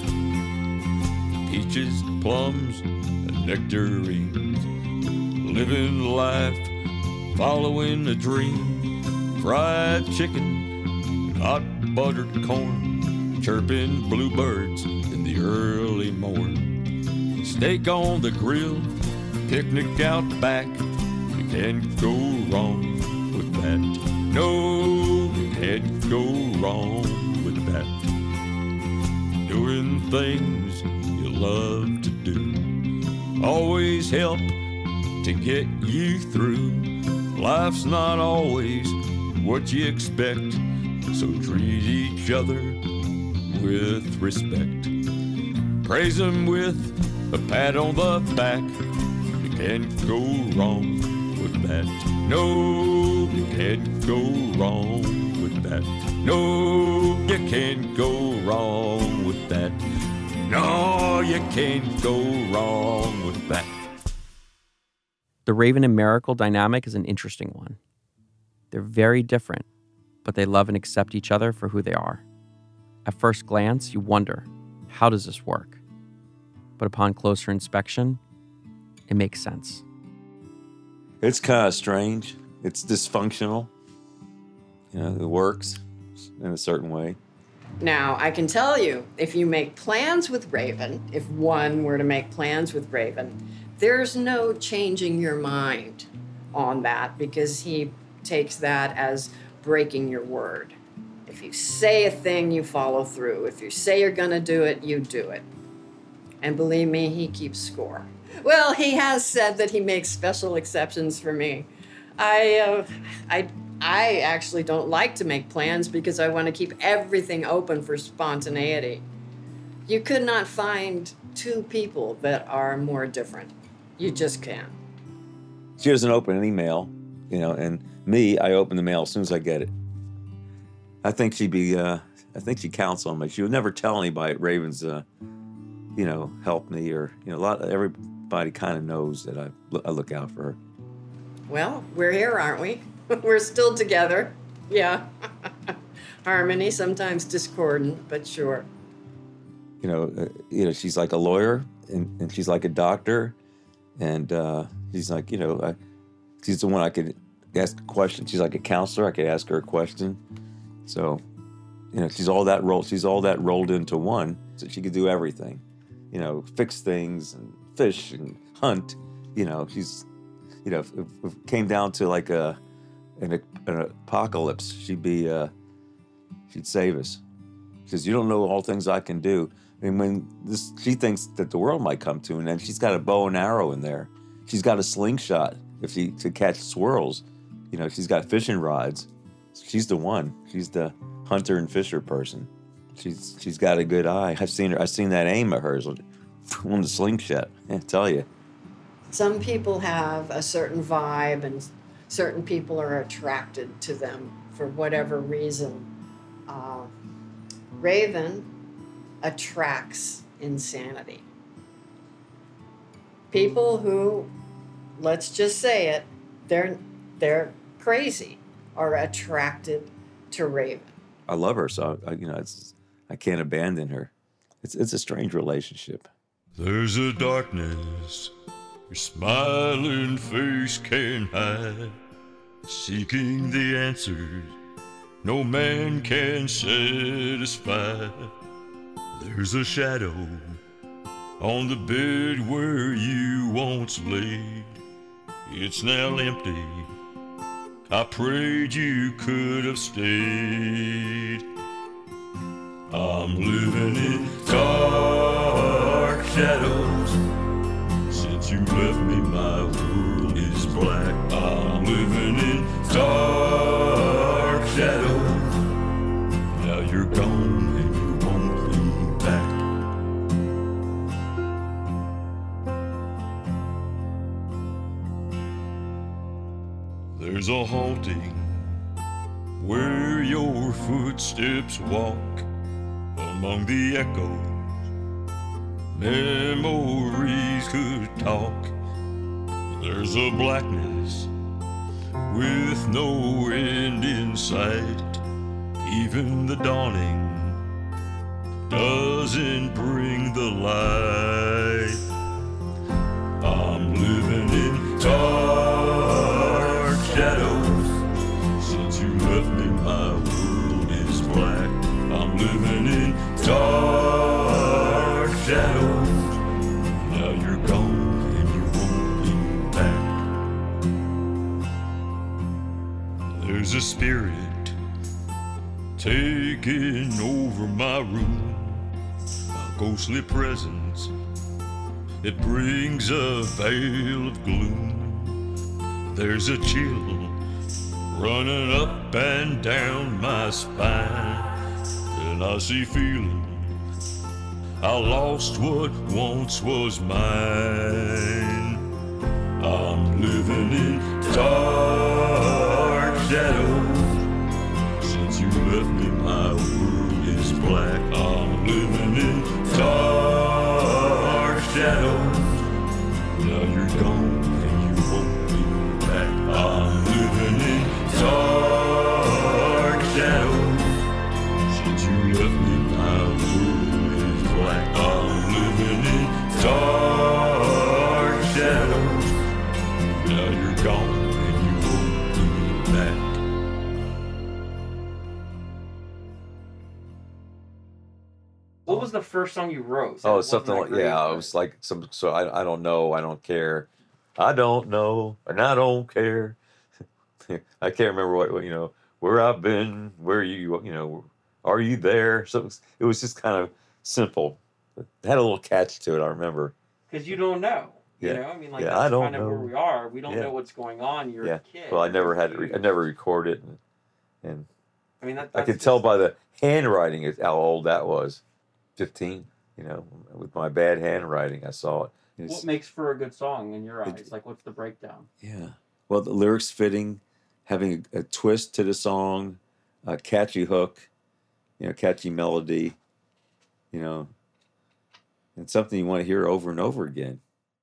Speaker 14: that. Peaches, plums, and nectarines. Living life, following a dream. Fried chicken, hot buttered corn. Chirping bluebirds in the early morn. Steak on the grill, picnic out back. You can't go wrong with that. No, you can't go wrong with that. Doing things you love to do always help to get you through. Life's not always what you expect, so treat each other with respect. Praise them with a pat on the back. You can't go wrong with that. No, you can't go wrong with that. No, you can't go wrong with that. No, you can't go wrong with that.
Speaker 1: The Raven and Miracle dynamic is an interesting one. They're very different, but they love and accept each other for who they are. At first glance, you wonder, how does this work? But upon closer inspection, it makes sense.
Speaker 15: It's kind of strange. It's dysfunctional. You know, it works in a certain way.
Speaker 18: Now, I can tell you, if you make plans with Raven, if one were to make plans with Raven, there's no changing your mind on that because he takes that as breaking your word. If you say a thing, you follow through. If you say you're going to do it, you do it. And believe me, he keeps score. Well, he has said that he makes special exceptions for me. I, uh, I, I actually don't like to make plans because I want to keep everything open for spontaneity. You could not find two people that are more different. You just can't.
Speaker 15: She doesn't open an email, you know, and me, I open the mail as soon as I get it. I think she'd be, uh, I think she counts on me. She would never tell anybody at Ravens, uh, you know, help me or, you know, a lot, everybody kind of knows that I, I look out for her.
Speaker 18: Well, we're here, aren't we? We're still together. Yeah. Harmony, sometimes discordant, but sure.
Speaker 15: You know, uh, you know, she's like a lawyer and, and she's like a doctor, and uh, she's like, you know, I, she's the one I could ask a question. She's like a counselor. I could ask her a question. So, you know, she's all that rolled. She's all that rolled into one. So she could do everything, you know, fix things and fish and hunt. You know, she's, you know, if, if it came down to like a an, an apocalypse, she'd be, uh, she'd save us. Because you don't know all things I can do. I mean, when this, she thinks that the world might come to an end, she's got a bow and arrow in there. She's got a slingshot if she to catch swirls. You know, she's got fishing rods. She's the one. She's the hunter and fisher person. She's she's got a good eye. I've seen her. I've seen that aim of hers on the slingshot. I tell you.
Speaker 18: Some people have a certain vibe, and certain people are attracted to them for whatever reason. Uh, Raven attracts insanity. People who, let's just say it, they're they're crazy, are attracted to Raven.
Speaker 15: I love her, so I, you know, it's I can't abandon her. It's it's a strange relationship.
Speaker 14: There's a darkness your smiling face can hide, seeking the answers no man can satisfy. There's a shadow on the bed where you once laid. It's now empty. I prayed you could have stayed. I'm living in dark shadows. Since you left me, my world is black. I'm living in dark shadows. Now you're gone and you won't be back. There's a haunting where your footsteps walk among the echoes. Memories could talk. There's a blackness with no end in sight. Even the dawning doesn't bring the light. I'm living in dark shadows. Since you left me, my world is black. I'm living in dark shadows. Now you're gone and you won't be back. There's a spirit taking over my room, a ghostly presence. It brings a veil of gloom. There's a chill running up and down my spine, and I see feeling I lost what once was mine. I'm living in dark shadows. Since you left me, my world is black. I'm living in dark shadows. Now you're gone and you won't be back. I'm living in dark shadows. Since you left me, my world is black. I'm living in dark shadows. Now you're gone and you won't be back.
Speaker 2: What was the first song you wrote?
Speaker 15: Oh,
Speaker 2: It
Speaker 15: it's something like,
Speaker 2: wasn't that
Speaker 15: yeah,
Speaker 2: great,
Speaker 15: it was like some, so I, I don't know, I don't care. I don't know, and I don't care. I can't remember what, what, you know, where I've been, where you, you know, are you there? So it was, it was just kind of simple. It had a little catch to it, I remember.
Speaker 2: Because you don't know. You
Speaker 15: Yeah.
Speaker 2: know, I mean, like,
Speaker 15: Yeah,
Speaker 2: that's
Speaker 15: I don't
Speaker 2: kind of where
Speaker 15: know.
Speaker 2: we are. We don't
Speaker 15: Yeah.
Speaker 2: know what's going on. You're
Speaker 15: Yeah.
Speaker 2: a kid.
Speaker 15: Well, I never had,
Speaker 2: You're
Speaker 15: re- I never recorded it. And, and
Speaker 2: I mean, that,
Speaker 15: I
Speaker 2: that's
Speaker 15: could tell by the handwriting is how old that was. fifteen, you know, with my bad handwriting, I saw it. It was-
Speaker 2: What makes for a good song in your eyes? Like, what's the breakdown?
Speaker 15: Yeah. Well, the lyrics fitting, having a, a twist to the song, a catchy hook, you know, catchy melody, you know, and something you want to hear over and over again.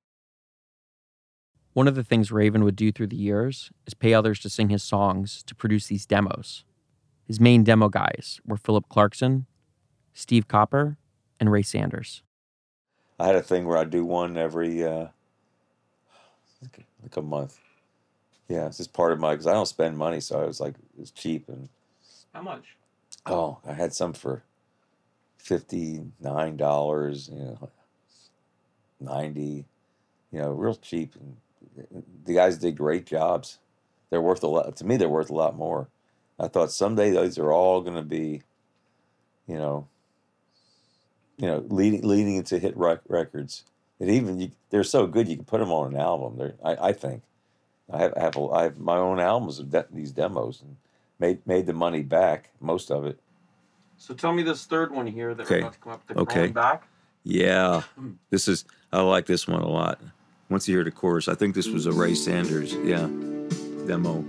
Speaker 1: One of the things Raven would do through the years is pay others to sing his songs to produce these demos. His main demo guys were Philip Clarkson, Steve Copper, and Ray Sanders.
Speaker 15: I had a thing where I do one every uh, like a month. Yeah, it's just part of my, because I don't spend money, so I was like, it's cheap. And
Speaker 2: How much?
Speaker 15: oh, I had some for fifty-nine dollars, you know, ninety, you know, real cheap. And the guys did great jobs. They're worth a lot. To me, they're worth a lot more. I thought someday those are all going to be, you know, you know, leading leading into hit rec- records. And even you, they're so good you can put them on an album. They're, I, I think, I have I have, a, I have my own albums of de- these demos and made made the money back, most of it.
Speaker 2: So tell me this third one here that
Speaker 15: Okay.
Speaker 2: we're about to come up to
Speaker 15: Okay.
Speaker 2: Crawling Back.
Speaker 15: Yeah, this is, I like this one a lot. Once you hear the chorus, I think this was a Ray Sanders, yeah, demo.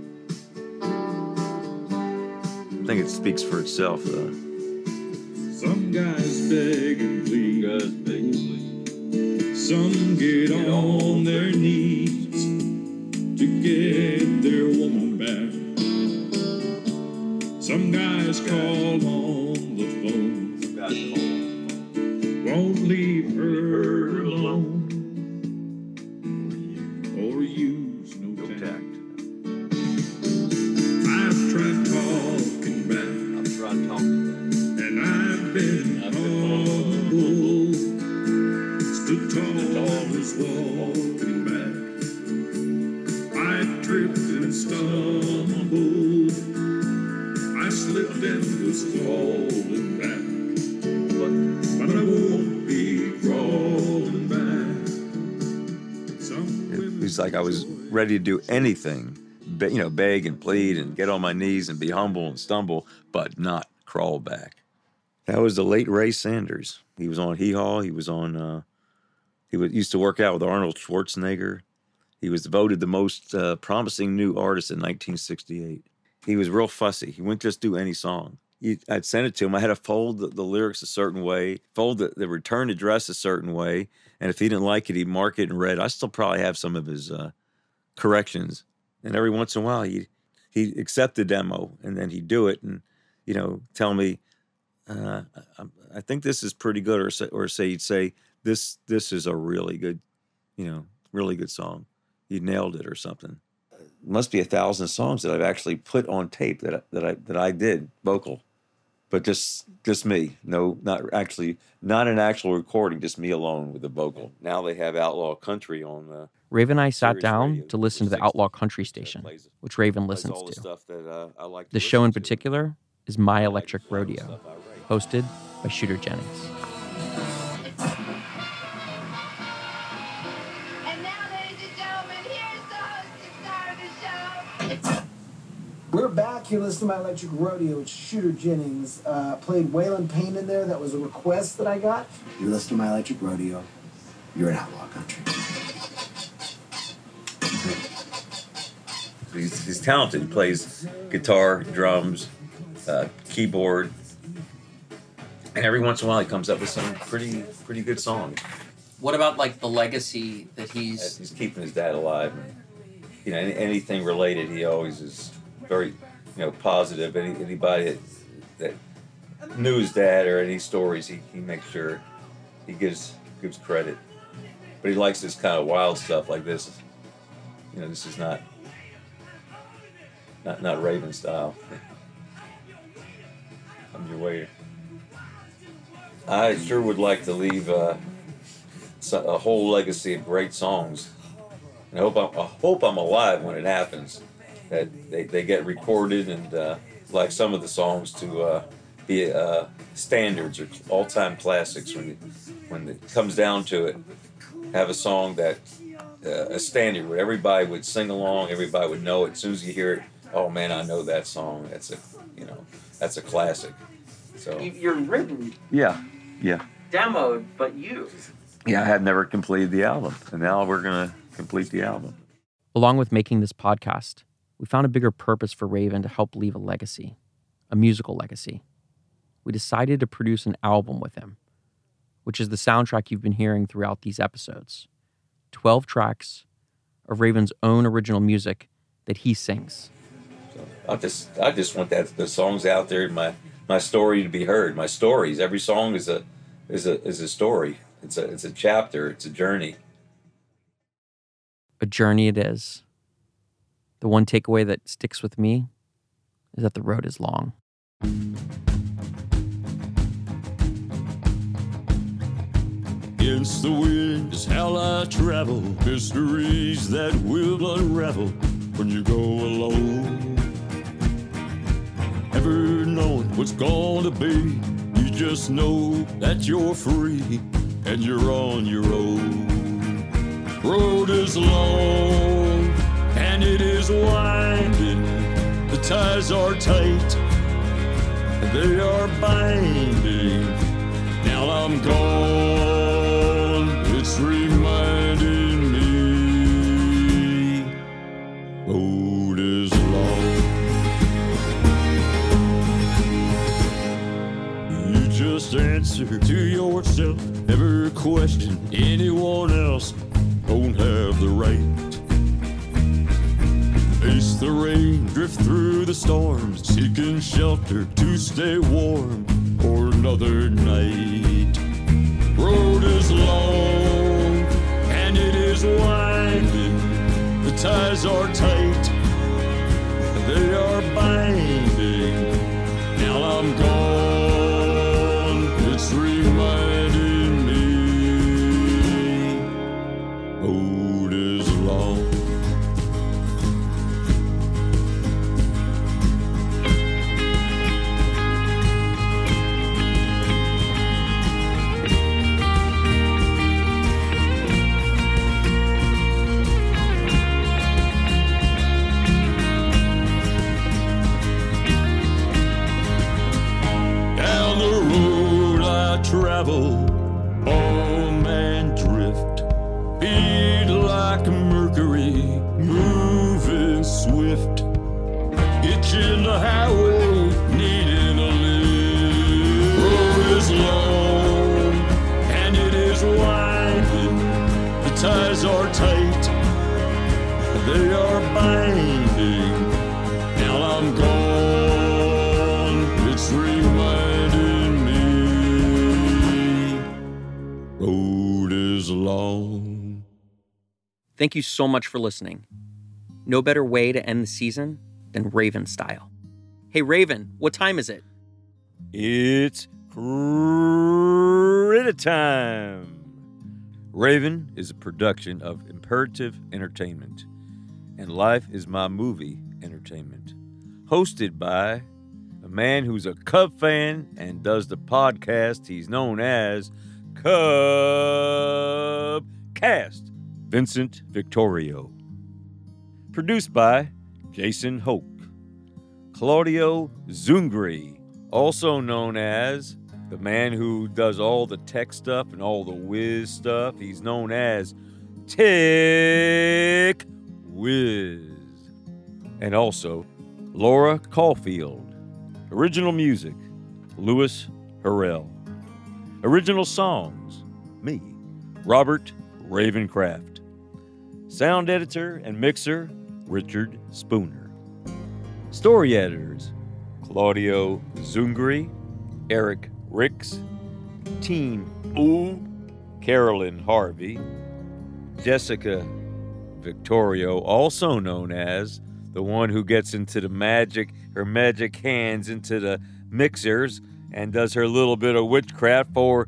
Speaker 15: I think it speaks for itself, though.
Speaker 14: Some guys beg and plead. Guys beg and plead. Some get, get on, on their knees to get their woman back. Some guys call on the phone. Some guys call on the phone. Won't leave her alone. Or use no tact. I've tried talking back.
Speaker 15: I've tried talking back.
Speaker 14: And I've been humble. Stood tall as walking back. I tripped and stumbled. I slipped and was falling back. But, but I won't be crawling back.
Speaker 15: It was like I was ready to do anything, be, you know, beg and plead and get on my knees and be humble and stumble, but not crawl back. That was the late Ray Sanders. He was on Hee Haw. He was on, uh, he was, used to work out with Arnold Schwarzenegger. He was voted the most uh, promising new artist in nineteen sixty-eight. He was real fussy. He wouldn't just do any song. He, I'd send it to him. I had to fold the, the lyrics a certain way, fold the, the return address a certain way, and if he didn't like it, he'd mark it in red. I still probably have some of his uh, corrections. And every once in a while, he'd, he'd accept the demo, and then he'd do it and, you know, tell me, uh, I, I think this is pretty good, or say, or say he'd say, this this is a really good, you know, really good song. You nailed it or something. Must be a thousand songs that I've actually put on tape that I, that I that I did vocal, but just just me. No, not actually, not an actual recording. Just me alone with the vocal. Now they have Outlaw Country on. Uh,
Speaker 1: Raven and I sat
Speaker 15: Sirius
Speaker 1: down
Speaker 15: Radio
Speaker 1: to listen to the Outlaw Country station, which Raven
Speaker 15: plays
Speaker 1: listens
Speaker 15: all the
Speaker 1: to.
Speaker 15: stuff that, uh, I like to
Speaker 1: The
Speaker 15: listen
Speaker 1: show in
Speaker 15: to.
Speaker 1: particular is My Electric Rodeo, hosted by Shooter Jennings.
Speaker 16: We're back. You're listening to My Electric Rodeo. It's Shooter Jennings. Uh, played Waylon Payne in there. That was a request that I got. You're listening to My Electric Rodeo. You're in Outlaw Country.
Speaker 15: He's, he's talented. He plays guitar, drums, uh, keyboard, and every once in a while he comes up with some pretty pretty good songs.
Speaker 2: What about like the legacy that he's
Speaker 15: He's keeping his dad alive. And, you know, any, anything related, he always is very, you know, positive. Any, anybody that, that knew his dad or any stories, he, he makes sure he gives gives credit. But he likes this kind of wild stuff like this. You know, this is not not not Raven style. I'm your waiter. I sure would like to leave uh, a whole legacy of great songs. And I hope I'm, I hope I'm alive when it happens. That they, they get recorded and uh, like some of the songs to uh, be uh, standards or all-time classics. When it, when it comes down to it, have a song that uh, a standard where everybody would sing along, everybody would know it. As soon as you hear it, oh man, I know that song. That's a you know that's a classic. So
Speaker 2: you're written,
Speaker 15: yeah, yeah.
Speaker 2: demoed, but you.
Speaker 15: Yeah, I had never completed the album, and now we're gonna complete the album.
Speaker 1: Along with making this podcast, we found a bigger purpose for Raven to help leave a legacy, a musical legacy. We decided to produce an album with him, which is the soundtrack you've been hearing throughout these episodes. twelve tracks of Raven's own original music that he sings.
Speaker 15: So I just, I just want that the songs out there, my my story to be heard. My stories. Every song is a is a is a story. it's a it's a chapter. It's a journey.
Speaker 1: A journey it is. The one takeaway that sticks with me is that the road is long.
Speaker 14: Against the wind is how I travel. Mysteries that will unravel when you go alone. Never knowing what's gonna be. You just know that you're free and you're on your own. Road is long and it is winding. The ties are tight and they are binding. Now I'm gone, it's reminding me. Road is long. You just answer to yourself, never question anyone else. Don't have the right. Face the rain, drift through the storms, seeking shelter to stay warm for another night. Road is long and it is winding. The ties are tight, they are binding. Now I'm gone, it's reminding me. Road is long. Travel, home and drift, beat like Mercury, moving swift. Itching the highway, needing a lift. Road is long and it is winding. The ties are tight, they are binding. Now I'm gone, it's reminding me. Road is long.
Speaker 1: Thank you so much for listening. No better way to end the season than Raven style. Hey, Raven, what time is it?
Speaker 17: It's critter time. Raven is a production of Imperative Entertainment, and Life is My Movie Entertainment. Hosted by a man who's a Cub fan and does the podcast he's known as Cub Cast, Vincent Victorio. Produced by Jason Hoke. Claudio Zungri, also known as the man who does all the tech stuff and all the whiz stuff. He's known as Tech Whiz. And also Laura Caulfield. Original music, Louis Harrell. Original songs, me, Robert Ravencraft. Sound editor and mixer, Richard Spooner. Story editors, Claudio Zungri, Eric Ricks, Team Ooh, Carolyn Harvey, Jessica Victorio, also known as the one who gets into the magic, her magic hands into the mixers and does her little bit of witchcraft for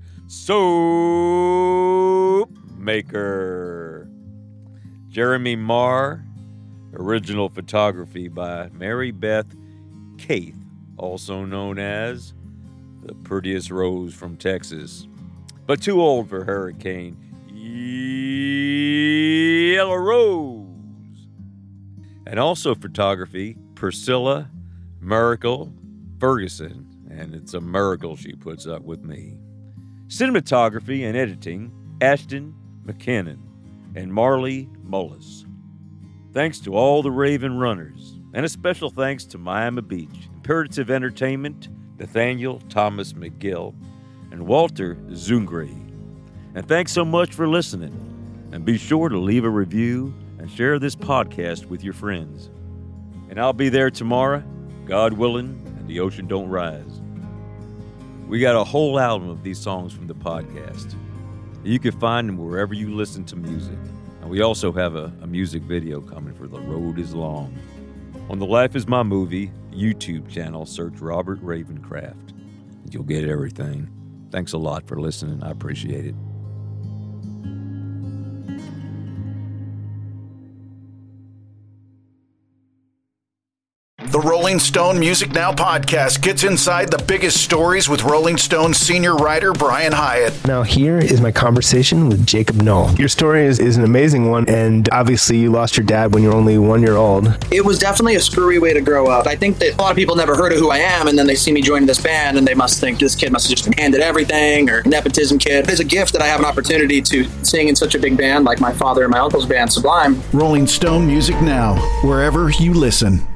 Speaker 17: Soap Maker. Jeremy Marr. Original photography by Mary Beth Keith, also known as the prettiest rose from Texas, but too old for Hurricane Yellow Rose. And also photography, Priscilla Miracle Ferguson, and it's a miracle she puts up with me. Cinematography and editing, Ashton McKinnon and Marley Mullis. Thanks to all the Raven runners, and a special thanks to Miami Beach, Imperative Entertainment, Nathaniel Thomas McGill, and Walter Zungri. And thanks so much for listening. And be sure to leave a review and share this podcast with your friends. And I'll be there tomorrow, God willing, and the ocean don't rise. We got a whole album of these songs from the podcast.
Speaker 15: You can find them wherever you listen to music. And we also have a, a music video coming for The Road is Long. On the Life is My Movie YouTube channel, search Robert Ravencraft. You'll get everything. Thanks a lot for listening. I appreciate it.
Speaker 19: The Rolling Stone Music Now podcast gets inside the biggest stories with Rolling Stone senior writer Brian Hiatt.
Speaker 20: Now here is my conversation with Jacob Noll. Your story is, is an amazing one, and obviously you lost your dad when you were only one year old.
Speaker 21: It was definitely a screwy way to grow up. I think that a lot of people never heard of who I am, and then they see me joining this band, and they must think this kid must have just been handed everything, or nepotism kid. It's a gift that I have an opportunity to sing in such a big band like my father and my uncle's band, Sublime.
Speaker 19: Rolling Stone Music Now, wherever you listen.